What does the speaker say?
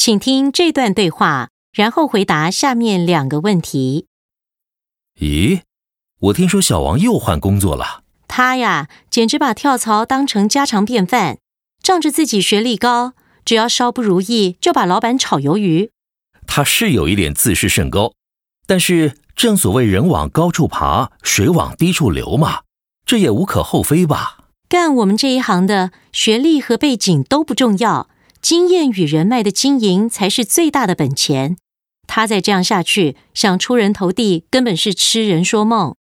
请听这段对话，然后回答下面2个问题。 咦，我听说小王又换工作了。 他呀，简直把跳槽当成家常便饭，仗着自己学历高，只要稍不如意就把老板炒鱿鱼。 他是有一点自视甚高，但是正所谓人往高处爬，水往低处流嘛，这也无可厚非吧。 干我们这一行的，学历和背景都不重要，经验与人脉的经营才是最大的本钱。他再这样下去，想出人头地，根本是痴人说梦。